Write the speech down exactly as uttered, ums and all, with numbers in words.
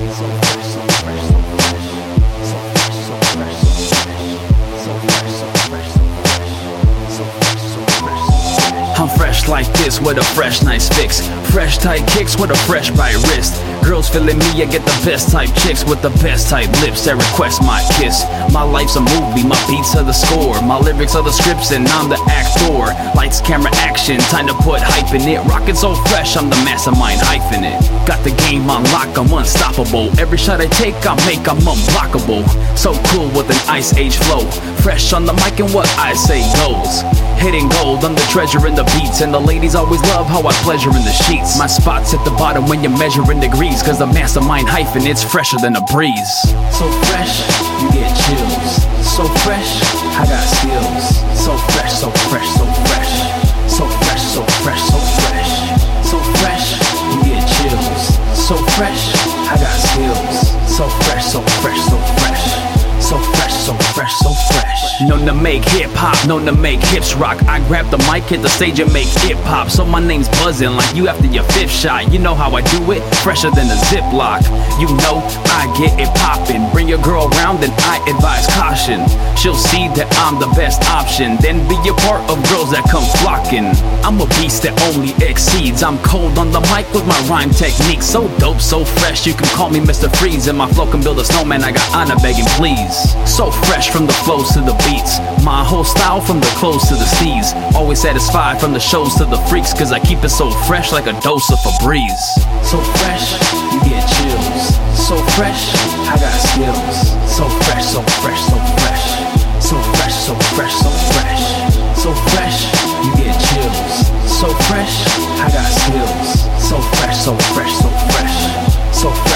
So fresh, so fresh, so fresh. So fresh, so fresh, so fresh. So fresh, so fresh, so fresh. So fresh, so fresh, so fresh. I'm fresh like this with a fresh nice fix. Fresh tight kicks with a fresh right wrist. Girls feeling me, I get the best type chicks with the best type lips that request my kiss. My life's a movie, my beats are the score. My lyrics are the scripts and I'm the actor. Lights, camera, action, time to put hype in it. Rockin' so fresh, I'm the mastermind hyphen it. Got the game on lock, I'm unstoppable. Every shot I take, I make, I'm unblockable. So cool with an ice age flow. Fresh on the mic and what I say goes. Hitting gold, I'm the treasure in the beats. And the ladies always love how I pleasure in the sheets. My spot's at the bottom when you're measuring degrees. Cause the mastermind hyphen, it's fresher than a breeze. So fresh, you get chills. So fresh, I got skills. So fresh, so fresh, so fresh. So fresh, so fresh, so fresh. So fresh, you get chills. So fresh, I got skills. So fresh, so fresh, so fresh. So fresh, so fresh, so fresh. Known to make hip-hop, known to make hips rock. I grab the mic, hit the stage and make hip-hop. So my name's buzzing like you after your fifth shot. You know how I do it, fresher than a Ziploc. You know I get it poppin'. Bring your girl around and I advise caution. She'll see that I'm the best option. Then be a part of girls that come flocking. I'm a beast that only exceeds. I'm cold on the mic with my rhyme technique. So dope, so fresh, you can call me Mister Freeze. And my flow can build a snowman, I got honor begging please. So fresh from the flows to the beats. My whole style from the clothes to the steez. Always satisfied from the shows to the freaks. Cause I keep it so fresh like a dose of Febreze. So fresh, you get chills. So fresh, I got skills. So fresh, so fresh, so fresh. So fresh, so fresh, so fresh. So fresh, you get chills. So fresh, I got skills. So fresh, so fresh, so fresh. So fresh.